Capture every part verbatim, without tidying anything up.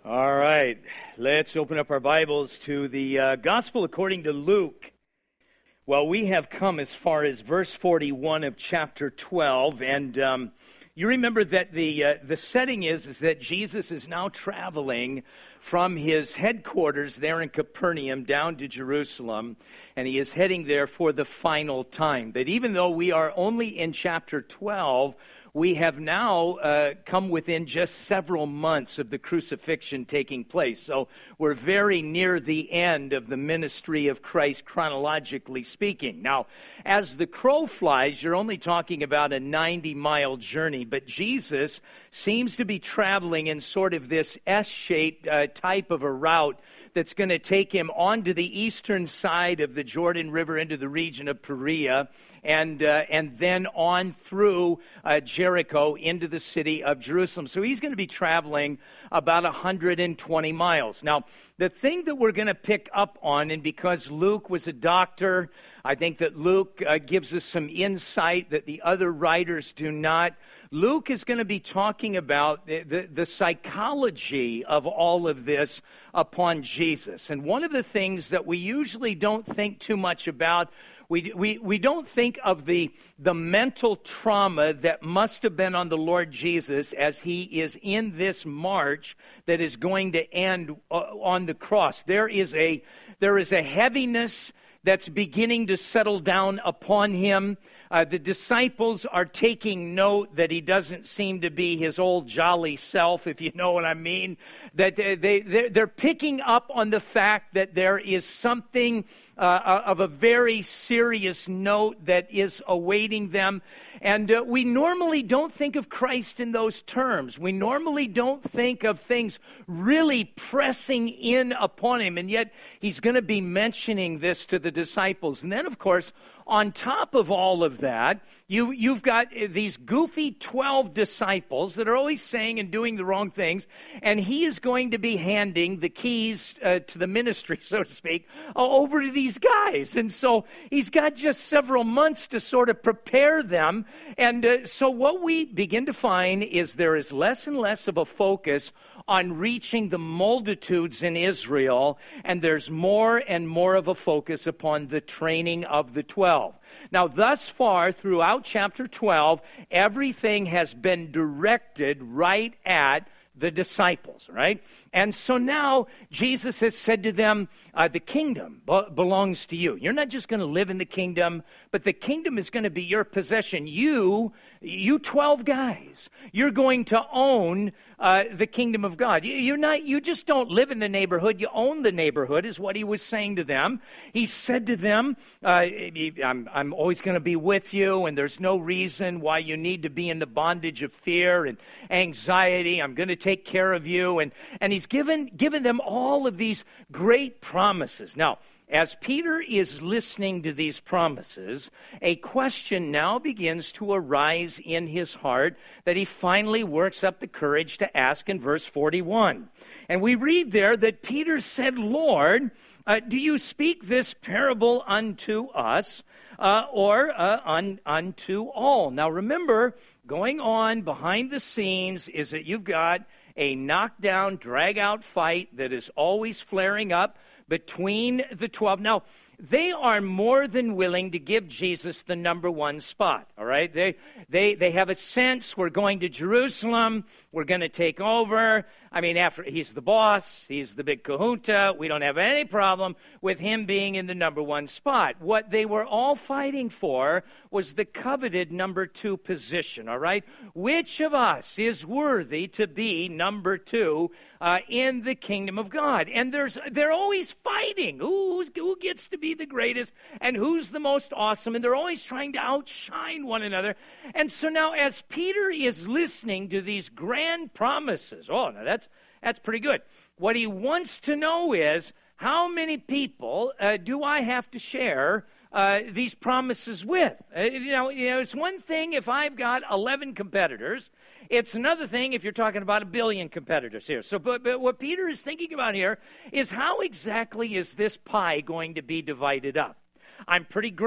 All right, let's open up our Bibles to the uh, Gospel according to Luke. Well, we have come as far as verse forty-one of chapter twelve, and um, you remember that the uh, the setting is, is that Jesus is now traveling from his headquarters there in Capernaum down to Jerusalem, and he is heading there for the final time. That even though we are only in chapter twelve, we have now uh, come within just several months of the crucifixion taking place. So we're very near the end of the ministry of Christ, chronologically speaking. Now, as the crow flies, you're only talking about a ninety-mile journey, but Jesus seems to be traveling in sort of this S-shaped uh, type of a route that's going to take him onto the eastern side of the Jordan River into the region of Perea, and uh, and then on through uh, Jericho into the city of Jerusalem. So he's going to be traveling about one hundred twenty miles. Now, the thing that we're going to pick up on, and because Luke was a doctor, I think that Luke uh, gives us some insight that the other writers do not. Luke is going to be talking about the, the, the psychology of all of this upon Jesus. And one of the things that we usually don't think too much about, we we, we don't think of the, the mental trauma that must have been on the Lord Jesus as he is in this march that is going to end uh, on the cross. There is a there is a heaviness that's beginning to settle down upon him. Uh, the disciples are taking note that he doesn't seem to be his old jolly self, if you know what I mean. That they, they, they're picking up on the fact that there is something uh, of a very serious note that is awaiting them. And uh, we normally don't think of Christ in those terms. We normally don't think of things really pressing in upon him. And yet he's going to be mentioning this to the disciples. And then, of course, on top of all of that, you, you've got these goofy twelve disciples that are always saying and doing the wrong things, and he is going to be handing the keys uh, to the ministry, so to speak, uh, over to these guys. And so he's got just several months to sort of prepare them. And uh, so what we begin to find is there is less and less of a focus on reaching the multitudes in Israel, and there's more and more of a focus upon the training of the twelve. Now, thus far, throughout chapter twelve, everything has been directed right at the disciples, right? And so now Jesus has said to them, uh, the kingdom b- belongs to you. You're not just going to live in the kingdom, but the kingdom is going to be your possession. You, you twelve guys, you're going to own uh, the kingdom of God. You, you're not, you just don't live in the neighborhood. You own the neighborhood, is what he was saying to them. He said to them, uh, I'm, I'm always going to be with you, and there's no reason why you need to be in the bondage of fear and anxiety. I'm going to take care of you. And, and he's given, given them all of these great promises. Now, as Peter is listening to these promises, a question now begins to arise in his heart that he finally works up the courage to ask in verse forty-one. And we read there that Peter said, Lord, uh, do you speak this parable unto us uh, or uh, un, unto all? Now remember, going on behind the scenes is that you've got a knockdown, drag-out fight that is always flaring up between the twelve. Now, they are more than willing to give Jesus the number one spot, all right? They they they have a sense, we're going to Jerusalem, we're going to take over. I mean, after he's the boss, he's the big kahuna, we don't have any problem with him being in the number one spot. What they were all fighting for was the coveted number two position, all right? Which of us is worthy to be number two uh, in the kingdom of God? And there's they're always fighting. Who's, who gets to be the greatest and who's the most awesome? And they're always trying to outshine one another. And so now as Peter is listening to these grand promises, oh, now that's that's pretty good. What he wants to know is, how many people uh, do I have to share uh, these promises with? Uh, you know, you know, it's one thing if I've got eleven competitors. It's another thing if you're talking about a billion competitors here. So, but, but what Peter is thinking about here is how exactly is this pie going to be divided up? I'm pretty great.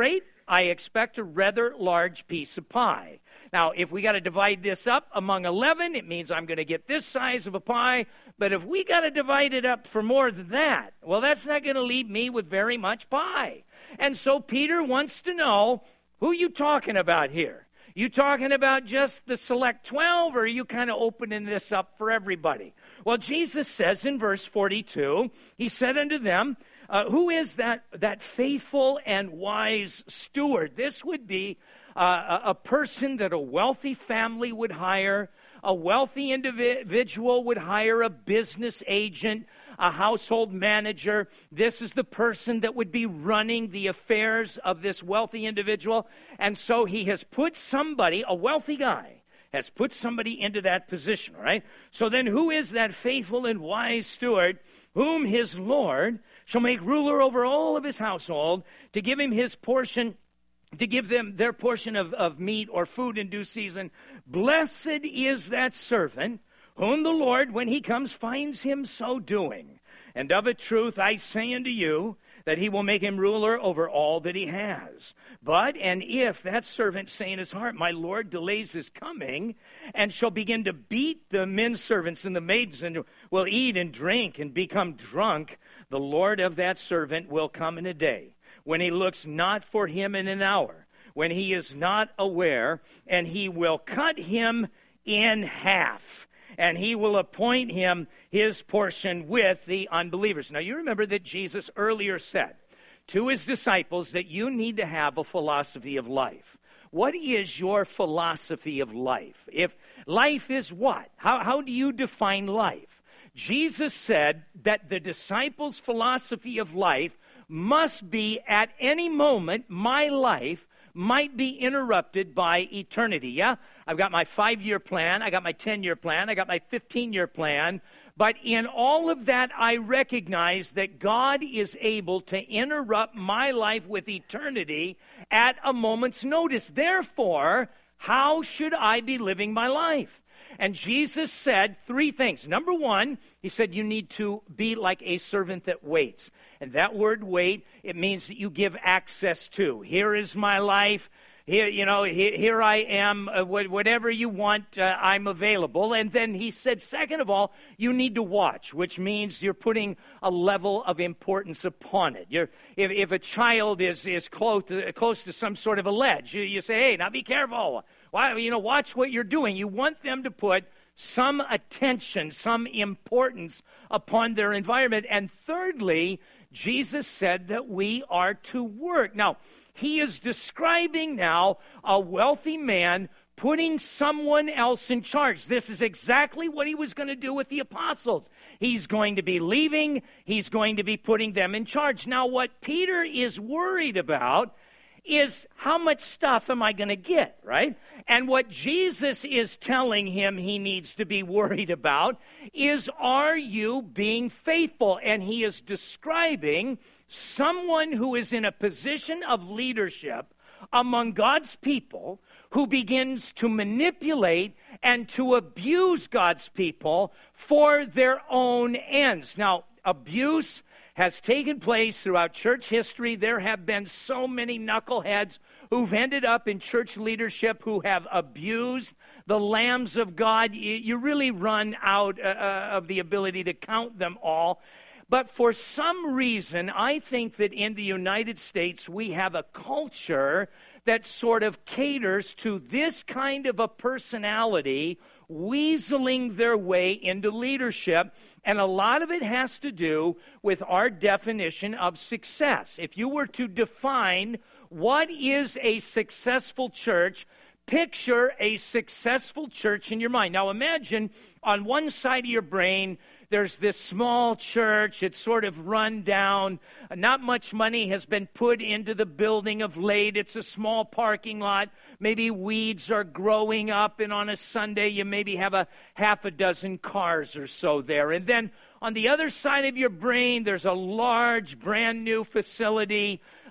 I expect a rather large piece of pie. Now, if we got to divide this up among eleven, it means I'm going to get this size of a pie. But if we got to divide it up for more than that, well, that's not going to leave me with very much pie. And so Peter wants to know, who you talking about here? You talking about just the select twelve, or are you kind of opening this up for everybody? Well, Jesus says in verse forty-two, he said unto them, uh, who is that, that faithful and wise steward? This would be uh, a, a person that a wealthy family would hire, a wealthy individual would hire a business agent, a household manager. This is the person that would be running the affairs of this wealthy individual. And so he has put somebody, a wealthy guy, has put somebody into that position, all right? So then who is that faithful and wise steward whom his Lord shall make ruler over all of his household, to give him his portion, to give them their portion of, of meat or food in due season? Blessed is that servant whom the Lord, when he comes, finds him so doing. And of a truth I say unto you, that he will make him ruler over all that he has. But, and if that servant say in his heart, my Lord delays his coming, and shall begin to beat the men servants and the maids, and will eat and drink and become drunk, the Lord of that servant will come in a day, when he looks not for him, in an hour, when he is not aware, and he will cut him in half, and he will appoint him his portion with the unbelievers. Now, you remember that Jesus earlier said to his disciples that you need to have a philosophy of life. What is your philosophy of life? If life is what? How, how do you define life? Jesus said that the disciples' philosophy of life must be, at any moment, my life might be interrupted by eternity. Yeah, I've got my five-year plan, I got my ten-year plan, I got my fifteen-year plan, but in all of that, I recognize that God is able to interrupt my life with eternity at a moment's notice. Therefore, how should I be living my life? And Jesus said three things. Number one, he said you need to be like a servant that waits. And that word wait, it means that you give access to. Here is my life. Here, you know, here, here I am. Uh, whatever you want, uh, I'm available. And then he said, second of all, you need to watch, which means you're putting a level of importance upon it. You're, if, if a child is, is close to, close to some sort of a ledge, you, you say, hey, now be careful. Why, you know, watch what you're doing. You want them to put some attention, some importance upon their environment. And thirdly, Jesus said that we are to work. Now, he is describing now a wealthy man putting someone else in charge. This is exactly what he was going to do with the apostles. He's going to be leaving. He's going to be putting them in charge. Now, what Peter is worried about is how much stuff am I going to get, right? And what Jesus is telling him he needs to be worried about is, are you being faithful? And he is describing someone who is in a position of leadership among God's people, who begins to manipulate and to abuse God's people for their own ends. Now, abuse has taken place throughout church history. There have been so many knuckleheads who've ended up in church leadership who have abused the lambs of God. You, you really run out uh, of the ability to count them all. But for some reason, I think that in the United States, we have a culture that sort of caters to this kind of a personality weaseling their way into leadership. And a lot of it has to do with our definition of success. If you were to define what is a successful church, picture a successful church in your mind. Now imagine on one side of your brain, there's this small church. It's sort of run down. Not much money has been put into the building of late. It's a small parking lot. Maybe weeds are growing up, and on a Sunday you maybe have a half a dozen cars or so there. And then on the other side of your brain, there's a large, brand new facility,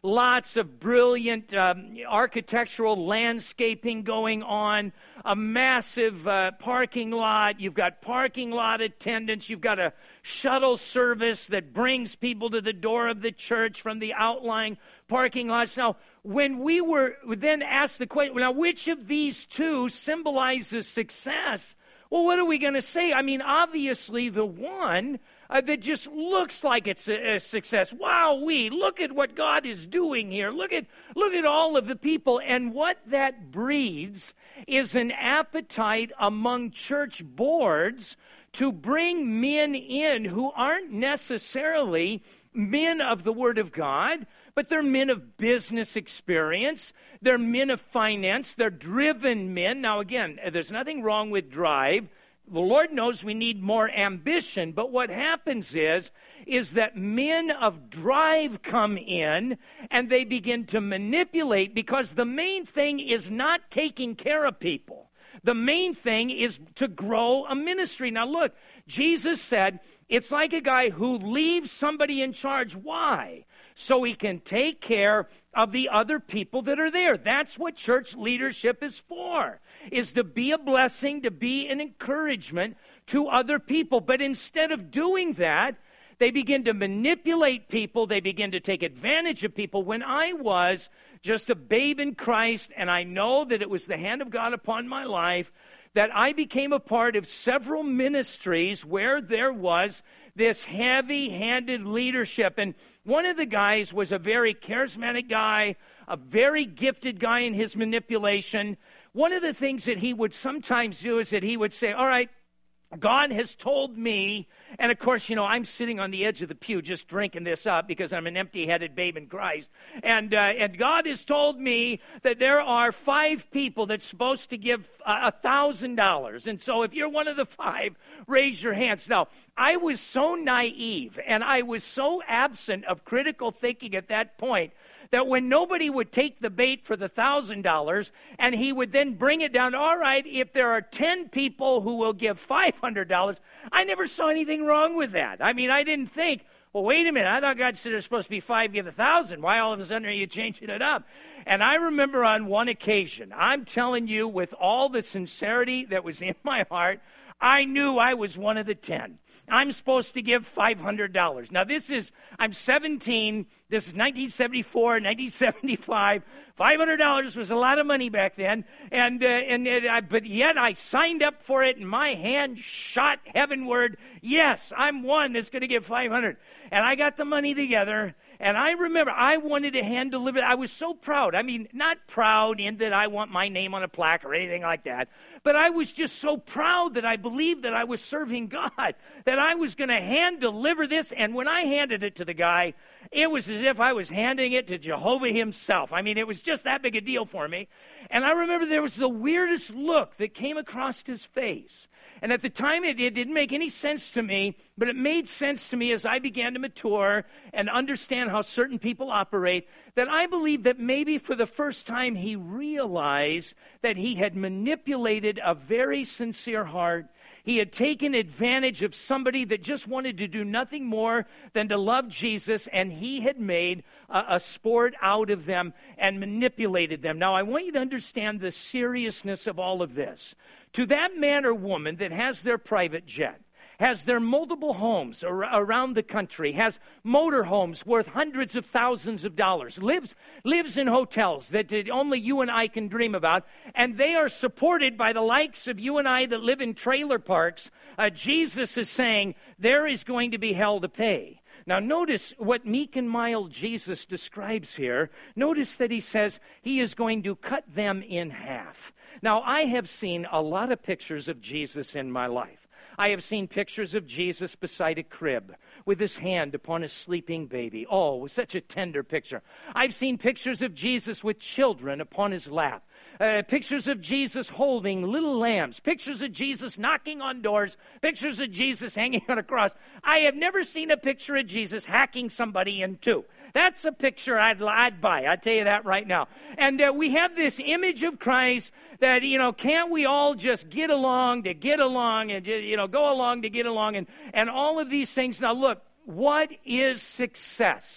lots of brilliant um, architectural landscaping going on, a massive uh, parking lot. You've got parking lot attendants. You've got a shuttle service that brings people to the door of the church from the outlying parking lots. Now, when we were then asked the question, now, which of these two symbolizes success? Well, what are we going to say? I mean, obviously, the one uh, that just looks like it's a, a success. Wow, we look at what God is doing here. Look at look at all of the people. And what that breeds is an appetite among church boards to bring men in who aren't necessarily men of the Word of God, but they're men of business experience. They're men of finance. They're driven men. Now, again, there's nothing wrong with drive. The Lord knows we need more ambition. But what happens is, is that men of drive come in and they begin to manipulate, because the main thing is not taking care of people. The main thing is to grow a ministry. Now, look, Jesus said it's like a guy who leaves somebody in charge. Why? So he can take care of the other people that are there. That's what church leadership is for, is to be a blessing, to be an encouragement to other people. But instead of doing that, they begin to manipulate people. They begin to take advantage of people. When I was just a babe in Christ, and I know that it was the hand of God upon my life, that I became a part of several ministries where there was this heavy-handed leadership. And one of the guys was a very charismatic guy, a very gifted guy in his manipulation. One of the things that he would sometimes do is that he would say, all right, God has told me, and of course, you know, I'm sitting on the edge of the pew just drinking this up because I'm an empty-headed babe in Christ. And uh, and God has told me that there are five people that's supposed to give a uh, thousand dollars. And so if you're one of the five, raise your hands. Now, I was so naive and I was so absent of critical thinking at that point that when nobody would take the bait for the one thousand dollars, and he would then bring it down, all right, if there are ten people who will give five hundred dollars, I never saw anything wrong with that. I mean, I didn't think, well, wait a minute, I thought God said there's supposed to be five, give a thousand. Why all of a sudden are you changing it up? And I remember on one occasion, I'm telling you with all the sincerity that was in my heart, I knew I was one of the ten. I'm supposed to give five hundred dollars. Now, this is, I'm seventeen. This is nineteen seventy-four, nineteen seventy-five. five hundred dollars was a lot of money back then. And, uh, and it, I, but yet I signed up for it, and my hand shot heavenward. Yes, I'm one that's going to give five hundred dollars. And I got the money together. And I remember I wanted to hand deliver. I was so proud. I mean, not proud in that I want my name on a plaque or anything like that, but I was just so proud that I believed that I was serving God, that I was going to hand deliver this. And when I handed it to the guy, it was as if I was handing it to Jehovah himself. I mean, it was just that big a deal for me. And I remember there was the weirdest look that came across his face. And at the time, it, it didn't make any sense to me, but it made sense to me as I began to mature and understand how certain people operate, that I believe that maybe for the first time he realized that he had manipulated a very sincere heart. He had taken advantage of somebody that just wanted to do nothing more than to love Jesus, and he had made a, a sport out of them and manipulated them. Now, I want you to understand the seriousness of all of this. To that man or woman that has their private jet, has their multiple homes ar- around the country, has motor homes worth hundreds of thousands of dollars, lives lives in hotels that only you and I can dream about, and they are supported by the likes of you and I that live in trailer parks, uh, Jesus is saying there is going to be hell to pay. Now, notice what meek and mild Jesus describes here. Notice that he says he is going to cut them in half. Now, I have seen a lot of pictures of Jesus in my life. I have seen pictures of Jesus beside a crib with his hand upon a sleeping baby. Oh, it was such a tender picture. I've seen pictures of Jesus with children upon his lap. Uh, pictures of Jesus holding little lambs. Pictures of Jesus knocking on doors. Pictures of Jesus hanging on a cross. I have never seen a picture of Jesus hacking somebody in two. That's a picture I'd, I'd buy. I'll tell you that right now. And uh, we have this image of Christ that, you know, can't we all just get along to get along and, you know, go along to get along and, and all of these things. Now, look, what is success?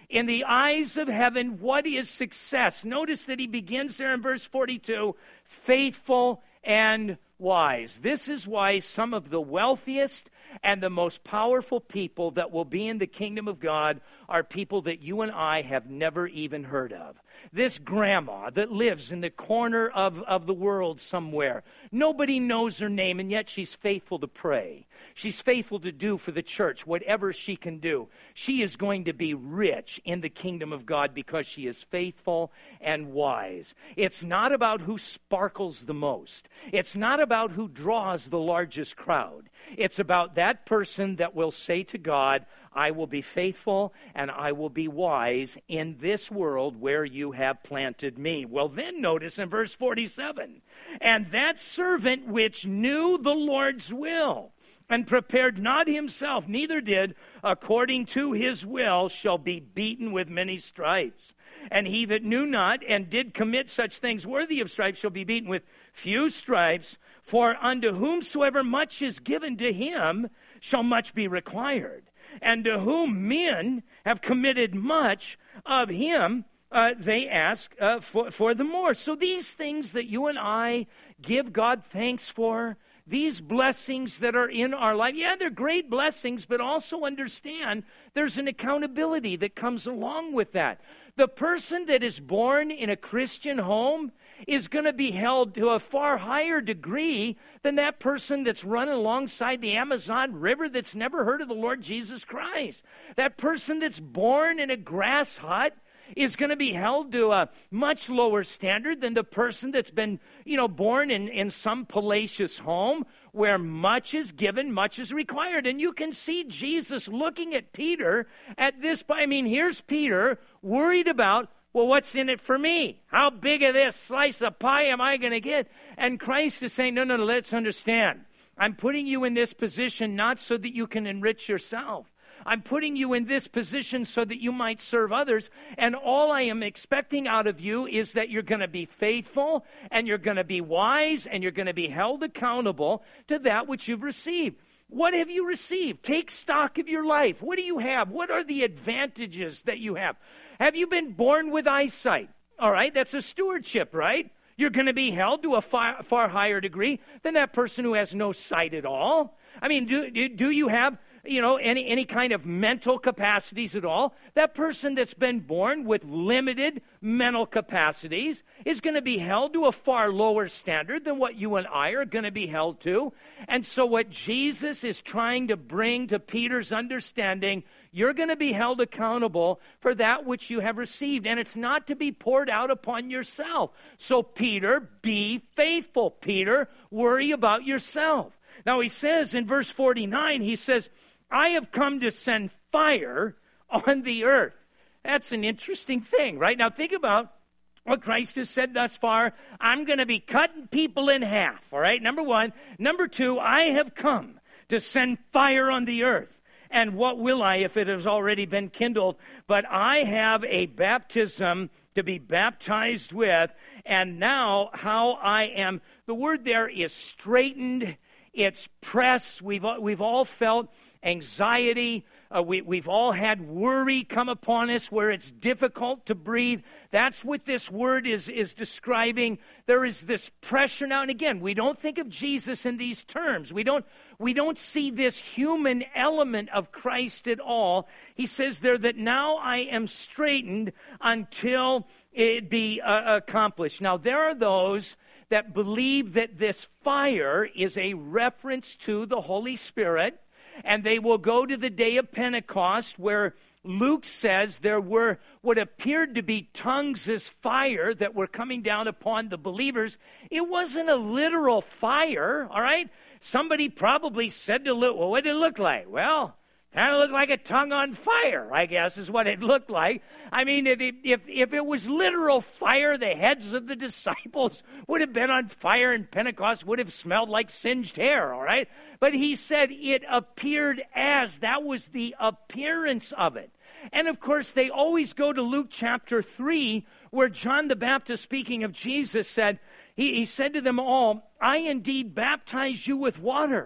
In the eyes of heaven, what is success? Notice that he begins there in verse forty-two, faithful and wise. This is why some of the wealthiest and the most powerful people that will be in the kingdom of God are people that you and I have never even heard of. This grandma that lives in the corner of, of the world somewhere. Nobody knows her name, and yet she's faithful to pray. She's faithful to do for the church whatever she can do. She is going to be rich in the kingdom of God because she is faithful and wise. It's not about who sparkles the most. It's not about who draws the largest crowd. It's about that person that will say to God, I will be faithful and I will be wise in this world where you have planted me. Well, then notice in verse forty-seven, and that servant which knew the Lord's will and prepared not himself, neither did according to his will, shall be beaten with many stripes. And he that knew not and did commit such things worthy of stripes shall be beaten with few stripes. For unto whomsoever much is given to him shall much be required. And to whom men have committed much of him, uh, they ask uh, for, for the more. So these things that you and I give God thanks for, these blessings that are in our life, yeah, they're great blessings, but also understand there's an accountability that comes along with that. The person that is born in a Christian home is going to be held to a far higher degree than that person that's running alongside the Amazon River that's never heard of the Lord Jesus Christ. That person that's born in a grass hut is going to be held to a much lower standard than the person that's been, you know, born in, in some palatial home where much is given, much is required. And you can see Jesus looking at Peter at this point. I mean, here's Peter worried about, well, what's in it for me? How big of this slice of pie am I going to get? And Christ is saying, no, no, no, let's understand. I'm putting you in this position not so that you can enrich yourself. I'm putting you in this position so that you might serve others. And all I am expecting out of you is that you're going to be faithful and you're going to be wise and you're going to be held accountable to that which you've received. What have you received? Take stock of your life. What do you have? What are the advantages that you have? Have you been born with eyesight? All right, that's a stewardship, right? You're going to be held to a far, far higher degree than that person who has no sight at all. I mean, do, do, do you have, you know, any, any kind of mental capacities at all? That person that's been born with limited mental capacities is going to be held to a far lower standard than what you and I are going to be held to. And so what Jesus is trying to bring to Peter's understanding, you're going to be held accountable for that which you have received. And it's not to be poured out upon yourself. So Peter, be faithful. Peter, worry about yourself. Now he says in verse forty-nine, he says, I have come to send fire on the earth. That's an interesting thing, right? Now think about what Christ has said thus far. I'm going to be cutting people in half, all right? Number one. Number two, I have come to send fire on the earth. And what will I if it has already been kindled? But I have a baptism to be baptized with. And now how I am, the word there is straightened. It's pressed. We've, we've all felt anxiety. Uh, we, we've all had worry come upon us where it's difficult to breathe. That's what this word is, is describing. There is this pressure now. And again, we don't think of Jesus in these terms. We don't, we don't see this human element of Christ at all. He says there that now I am straightened until it be uh, accomplished. Now, there are those that believe that this fire is a reference to the Holy Spirit, and they will go to the day of Pentecost where Luke says there were what appeared to be tongues as fire that were coming down upon the believers. It wasn't a literal fire, all right? Somebody probably said to Luke, well, what did it look like? Well, kind of looked like a tongue on fire, I guess, is what it looked like. I mean, if, if if it was literal fire, the heads of the disciples would have been on fire, and Pentecost would have smelled like singed hair, all right? But he said it appeared as. That was the appearance of it. And, of course, they always go to Luke chapter three, where John the Baptist, speaking of Jesus, said, he, he said to them all, I indeed baptize you with water,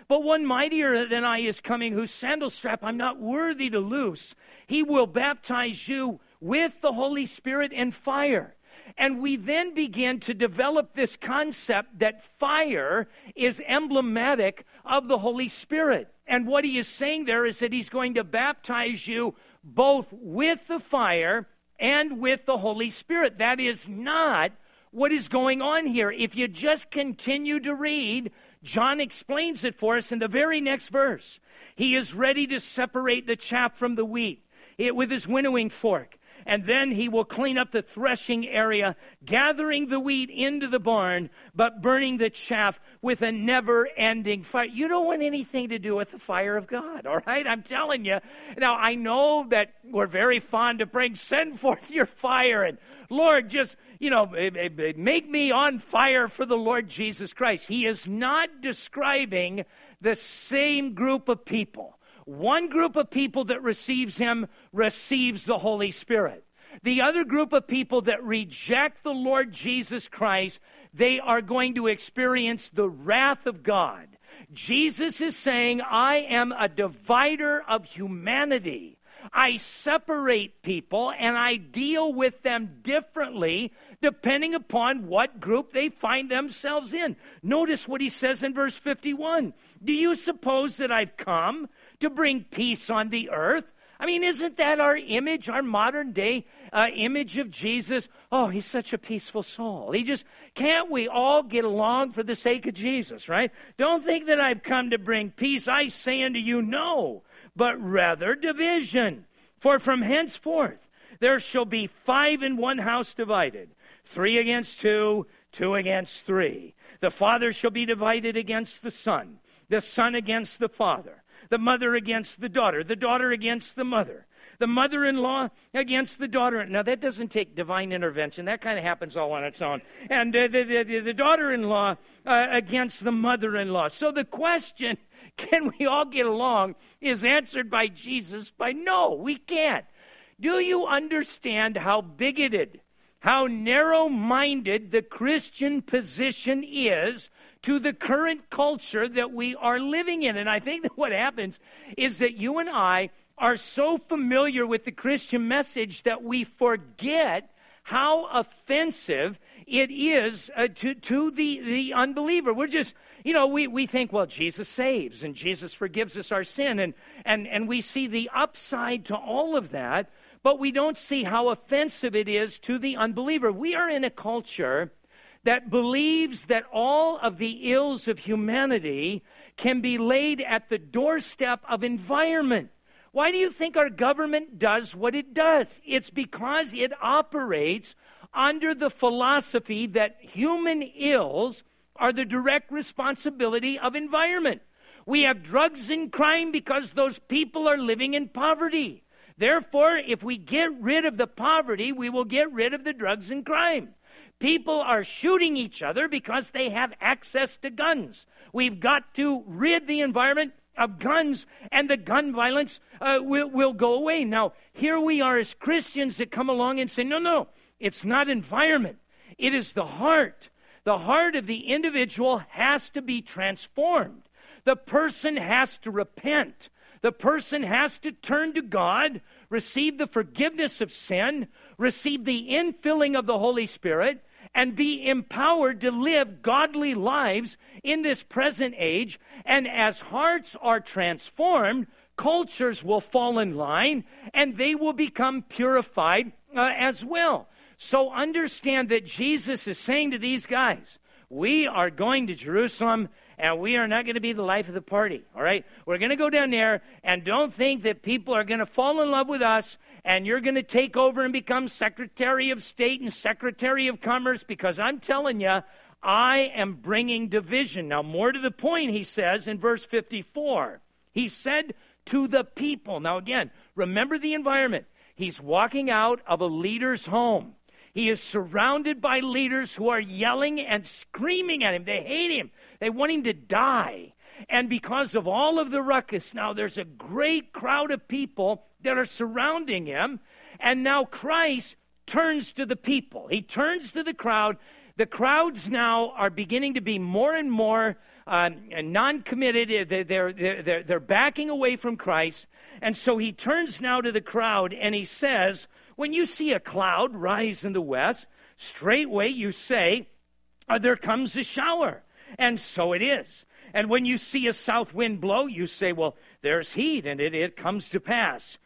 But one mightier than I is coming, whose sandal strap I'm not worthy to loose. He will baptize you with the Holy Spirit and fire. And we then begin to develop this concept that fire is emblematic of the Holy Spirit. And what he is saying there is that he's going to baptize you both with the fire and with the Holy Spirit. That is not what is going on here. If you just continue to read, John explains it for us in the very next verse. He is ready to separate the chaff from the wheat it, with his winnowing fork. And then he will clean up the threshing area, gathering the wheat into the barn, but burning the chaff with a never-ending fire. You don't want anything to do with the fire of God, all right? I'm telling you. Now, I know that we're very fond of praying, send forth your fire, and Lord, just, you know, make me on fire for the Lord Jesus Christ. He is not describing the same group of people. One group of people that receives him receives the Holy Spirit. The other group of people that reject the Lord Jesus Christ, they are going to experience the wrath of God. Jesus is saying, I am a divider of humanity. I separate people and I deal with them differently depending upon what group they find themselves in. Notice what he says in verse fifty-one. Do you suppose that I've come to bring peace on the earth? I mean, isn't that our image, our modern day uh, image of Jesus? Oh, he's such a peaceful soul. He just, can't we all get along for the sake of Jesus, right? Don't think that I've come to bring peace. I say unto you, no, but rather division. For from henceforth there shall be five in one house divided, three against two, two against three. The father shall be divided against the son, the son against the father, the mother against the daughter, the daughter against the mother, the mother-in-law against the daughter. Now, that doesn't take divine intervention. That kind of happens all on its own. And uh, the, the, the daughter-in-law uh, against the mother-in-law. So the question, can we all get along, is answered by Jesus by no, we can't. Do you understand how bigoted, how narrow-minded the Christian position is to the current culture that we are living in? And I think that what happens is that you and I are so familiar with the Christian message that we forget how offensive it is uh, to, to the, the unbeliever. We're just, you know, we, we think, well, Jesus saves and Jesus forgives us our sin. And, and, and we see the upside to all of that, but we don't see how offensive it is to the unbeliever. We are in a culture that believes that all of the ills of humanity can be laid at the doorstep of environment. Why do you think our government does what it does? It's because it operates under the philosophy that human ills are the direct responsibility of environment. We have drugs and crime because those people are living in poverty. Therefore, if we get rid of the poverty, we will get rid of the drugs and crime. People are shooting each other because they have access to guns. We've got to rid the environment of guns, and the gun violence uh, will, will go away. Now, here we are as Christians that come along and say, no, no, it's not environment. It is the heart. The heart of the individual has to be transformed. The person has to repent. The person has to turn to God, receive the forgiveness of sin, receive the infilling of the Holy Spirit, and be empowered to live godly lives in this present age. And as hearts are transformed, cultures will fall in line, and they will become purified uh, as well. So understand that Jesus is saying to these guys, we are going to Jerusalem, and we are not going to be the life of the party, all right? We're going to go down there, and don't think that people are going to fall in love with us, and you're going to take over and become Secretary of State and Secretary of Commerce, because I'm telling you, I am bringing division. Now, more to the point, he says in verse fifty-four, he said to the people. Now, again, remember the environment. He's walking out of a leader's home. He is surrounded by leaders who are yelling and screaming at him. They hate him. They want him to die. And because of all of the ruckus, now there's a great crowd of people that are surrounding him. And now Christ turns to the people. He turns to the crowd. The crowds now are beginning to be more and more um, non-committed. They're, they're, they're, they're backing away from Christ. And so he turns now to the crowd and he says, when you see a cloud rise in the west, straightway you say, oh, there comes a shower. And so it is. And when you see a south wind blow, you say, well, there's heat, and it, it comes to pass.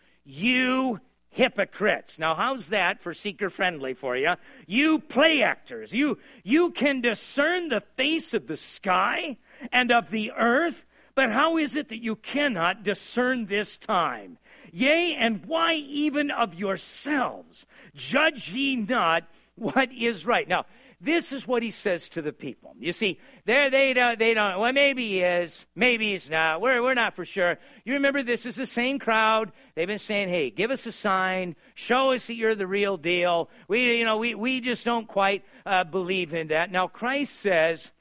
You hypocrites. Now, how's that for seeker-friendly for you? You play actors. You, you can discern the face of the sky and of the earth, but how is it that you cannot discern this time? Yea, and why even of yourselves judge ye not what is right? Now, this is what he says to the people. You see, they they don't, they don't, well, maybe he is, maybe he's not. We're, we're not for sure. You remember, this is the same crowd. They've been saying, hey, give us a sign. Show us that you're the real deal. We, you know, we, we just don't quite uh, believe in that. Now, Christ says,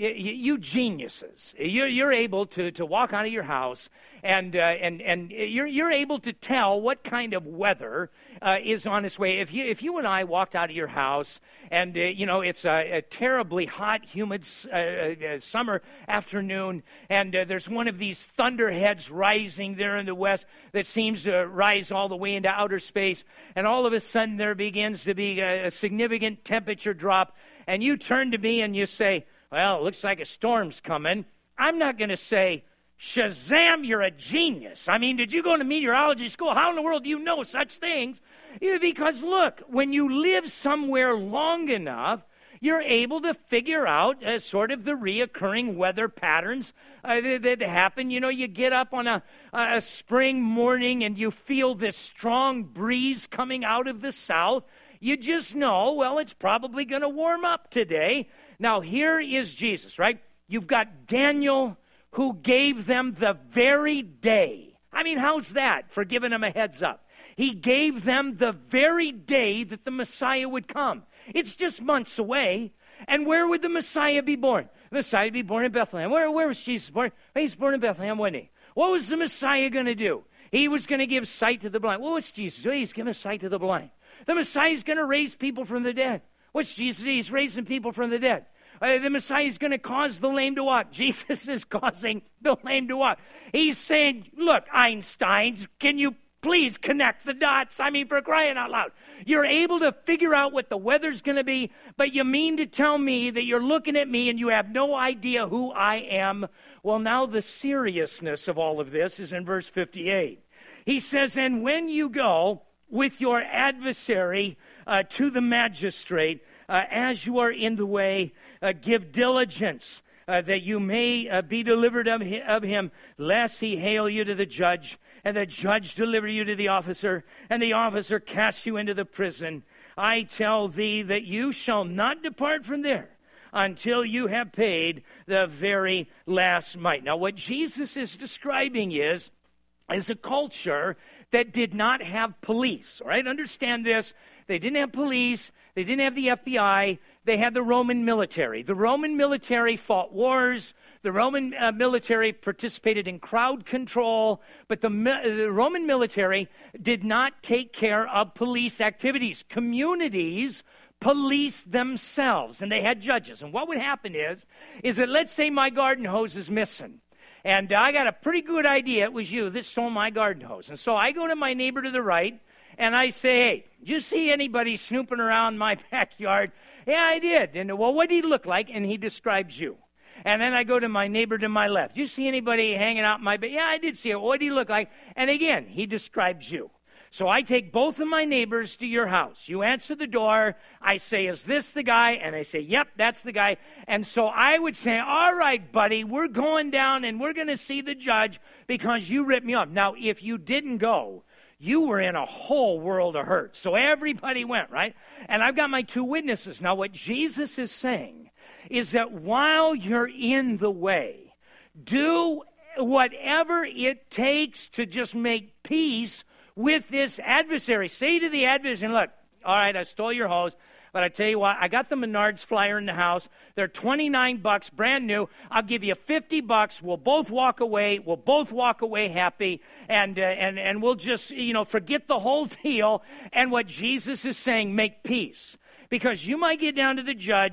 you geniuses, you're, you're able to, to walk out of your house and uh, and and you're you're able to tell what kind of weather uh, is on its way. If you if you and I walked out of your house and uh, you know it's a, a terribly hot, humid uh, uh, summer afternoon, and uh, there's one of these thunderheads rising there in the west that seems to rise all the way into outer space, and all of a sudden there begins to be a, a significant temperature drop, and you turn to me and you say, well, it looks like a storm's coming. I'm not going to say, Shazam, you're a genius. I mean, did you go to meteorology school? How in the world do you know such things? Yeah, because, look, when you live somewhere long enough, you're able to figure out uh, sort of the reoccurring weather patterns uh, that, that happen. You know, you get up on a, a spring morning and you feel this strong breeze coming out of the south. You just know, well, it's probably going to warm up today. Now, here is Jesus, right? You've got Daniel, who gave them the very day. I mean, how's that for giving them a heads up? He gave them the very day that the Messiah would come. It's just months away. And where would the Messiah be born? The Messiah would be born in Bethlehem. Where, where was Jesus born? He was born in Bethlehem, wasn't he? What was the Messiah going to do? He was going to give sight to the blind. Well, what's Jesus doing? He's giving sight to the blind. The Messiah is going to raise people from the dead. What's Jesus doing? He's raising people from the dead. Uh, the Messiah is going to cause the lame to walk. Jesus is causing the lame to walk. He's saying, look, Einsteins, can you please connect the dots? I mean, for crying out loud. You're able to figure out what the weather's going to be, but you mean to tell me that you're looking at me and you have no idea who I am? Well, now the seriousness of all of this is in verse fifty-eight. He says, and when you go with your adversary uh, to the magistrate, uh, as you are in the way, uh, give diligence uh, that you may uh, be delivered of, hi- of him, lest he hale you to the judge, and the judge deliver you to the officer, and the officer cast you into the prison. I tell thee that you shall not depart from there until you have paid the very last mite. Now, what Jesus is describing is, is a culture that did not have police, all right? Understand this. They didn't have police. They didn't have the F B I. They had the Roman military. The Roman military fought wars. The Roman uh, military participated in crowd control. But the, the Roman military did not take care of police activities. Communities policed themselves, and they had judges. And what would happen is, is that let's say my garden hose is missing. And I got a pretty good idea it was you that stole my garden hose. And so I go to my neighbor to the right, and I say, hey, did you see anybody snooping around my backyard? Yeah, I did. And, well, what did he look like? And he describes you. And then I go to my neighbor to my left. Did you see anybody hanging out in my backyard? Yeah, I did see it. What did he look like? And again, he describes you. So I take both of my neighbors to your house. You answer the door. I say, is this the guy? And they say, yep, that's the guy. And so I would say, all right, buddy, we're going down and we're going to see the judge because you ripped me off. Now, if you didn't go, you were in a whole world of hurt. So everybody went, right? And I've got my two witnesses. Now, what Jesus is saying is that while you're in the way, do whatever it takes to just make peace with this adversary. Say to the adversary, look, all right, I stole your hose, but I tell you what, I got the Menards flyer in the house. They're twenty-nine bucks, brand new. I'll give you fifty bucks. We'll both walk away. We'll both walk away happy, and uh, and and we'll just, you know, forget the whole deal. And what Jesus is saying, make peace. Because you might get down to the judge,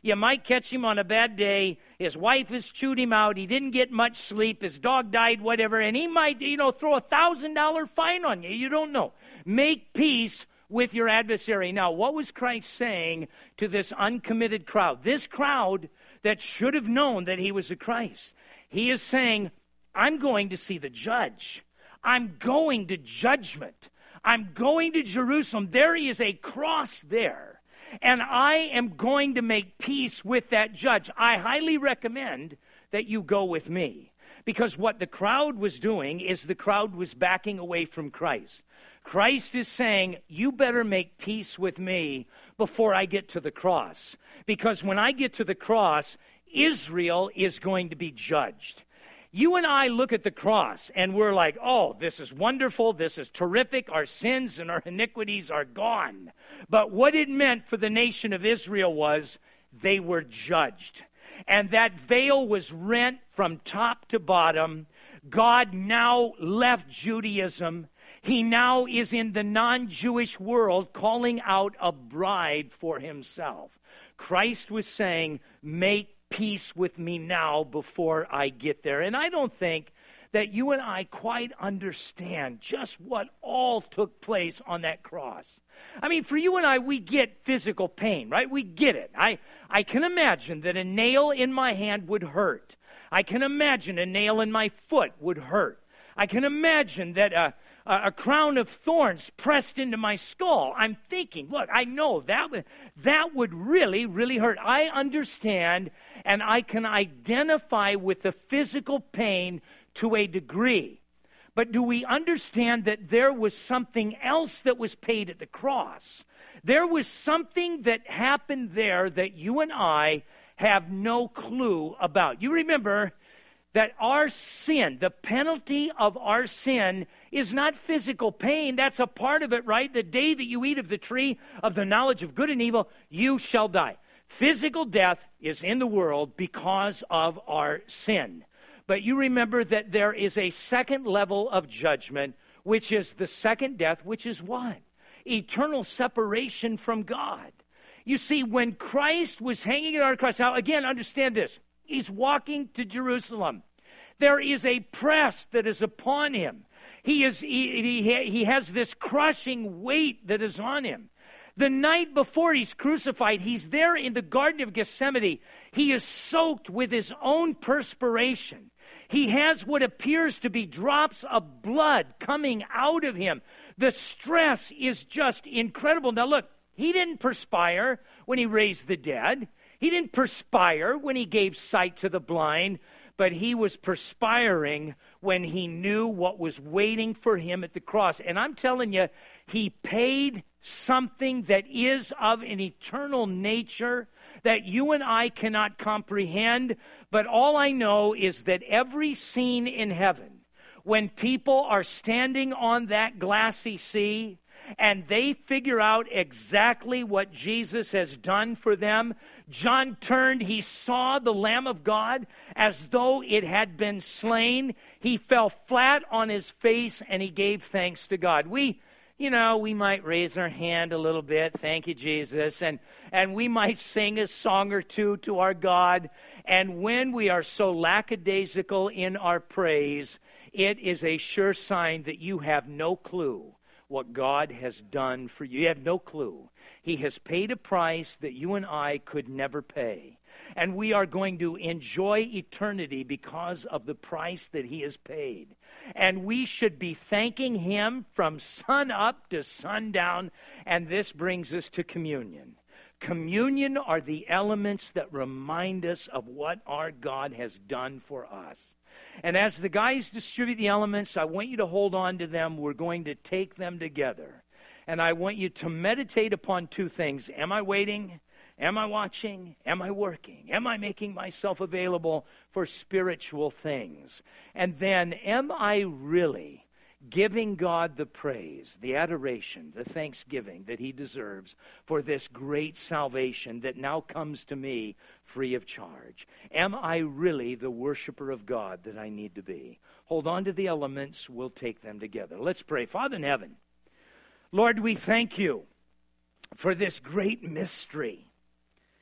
You might catch him on a bad day. His wife has chewed him out. He didn't get much sleep. His dog died, whatever. And he might, you know, throw a one thousand dollars fine on you. You don't know. Make peace with your adversary. Now, what was Christ saying to this uncommitted crowd? This crowd that should have known that he was the Christ. He is saying, I'm going to see the judge. I'm going to judgment. I'm going to Jerusalem. There is a cross there. And I am going to make peace with that judge. I highly recommend that you go with me. Because what the crowd was doing is the crowd was backing away from Christ. Christ is saying, you better make peace with me before I get to the cross. Because when I get to the cross, Israel is going to be judged. You and I look at the cross and we're like, oh, this is wonderful, this is terrific, our sins and our iniquities are gone. But what it meant for the nation of Israel was they were judged. And that veil was rent from top to bottom. God now left Judaism. He now is in the non-Jewish world calling out a bride for himself. Christ was saying, make peace with me now before I get there. And I don't think that you and I quite understand just what all took place on that cross. I mean, for you and I, we get physical pain, right? We get it. I, I can imagine that a nail in my hand would hurt. I can imagine a nail in my foot would hurt. I can imagine that a, a, a crown of thorns pressed into my skull. I'm thinking, look, I know that would, that would really, really hurt. I understand and I can identify with the physical pain to a degree. But do we understand that there was something else that was paid at the cross? There was something that happened there that you and I have no clue about. You remember that our sin, the penalty of our sin, is not physical pain. That's a part of it, right? The day that you eat of the tree of the knowledge of good and evil, you shall die. Physical death is in the world because of our sin. But you remember that there is a second level of judgment, which is the second death, which is what? Eternal separation from God. You see, when Christ was hanging on our cross, now again, understand this. He's walking to Jerusalem. There is a press that is upon him. He is he, he, he has this crushing weight that is on him. The night before he's crucified, he's there in the Garden of Gethsemane. He is soaked with his own perspiration. He has what appears to be drops of blood coming out of him. The stress is just incredible. Now look, he didn't perspire when he raised the dead. He didn't perspire when he gave sight to the blind. But he was perspiring when he knew what was waiting for him at the cross. And I'm telling you, he paid something that is of an eternal nature that you and I cannot comprehend. But all I know is that every scene in heaven, when people are standing on that glassy sea, and they figure out exactly what Jesus has done for them. John turned, he saw the Lamb of God as though it had been slain. He fell flat on his face and he gave thanks to God. We, you know, we might raise our hand a little bit, thank you, Jesus, and, and we might sing a song or two to our God. And when we are so lackadaisical in our praise, it is a sure sign that you have no clue what God has done for you. You have no clue. He has paid a price that you and I could never pay. And we are going to enjoy eternity because of the price that he has paid. And we should be thanking him from sun up to sundown. And this brings us to communion. Communion are the elements that remind us of what our God has done for us. And as the guys distribute the elements, I want you to hold on to them. We're going to take them together. And I want you to meditate upon two things. Am I waiting? Am I watching? Am I working? Am I making myself available for spiritual things? And then, am I really giving God the praise, the adoration, the thanksgiving that he deserves for this great salvation that now comes to me free of charge? Am I really the worshiper of God that I need to be? Hold on to the elements. We'll take them together. Let's pray. Father in heaven, Lord, we thank you for this great mystery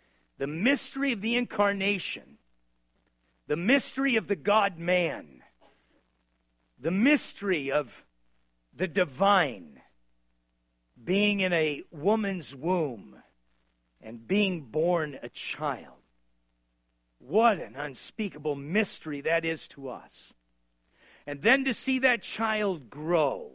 the mystery of the incarnation, the mystery of the God-man, the mystery of the divine being in a woman's womb and being born a child. What an unspeakable mystery that is to us. And then to see that child grow,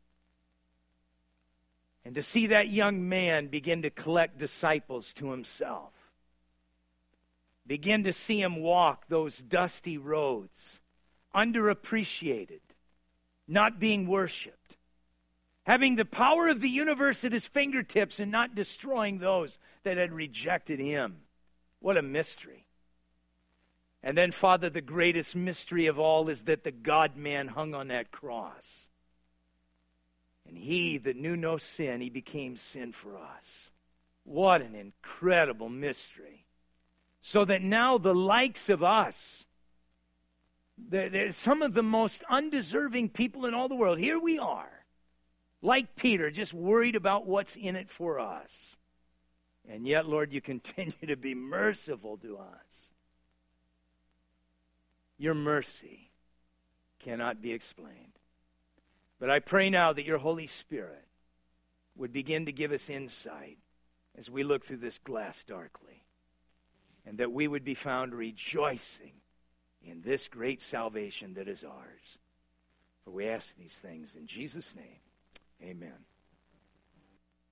and to see that young man begin to collect disciples to himself. Begin to see him walk those dusty roads, underappreciated, not being worshipped, having the power of the universe at his fingertips and not destroying those that had rejected him. What a mystery. And then, Father, the greatest mystery of all is that the God-man hung on that cross. And he that knew no sin, he became sin for us. What an incredible mystery. So that now the likes of us, they're, they're some of the most undeserving people in all the world, here we are, like Peter, just worried about what's in it for us. And yet, Lord, you continue to be merciful to us. Your mercy cannot be explained. But I pray now that your Holy Spirit would begin to give us insight as we look through this glass darkly, and that we would be found rejoicing in this great salvation that is ours. For we ask these things in Jesus' name. Amen.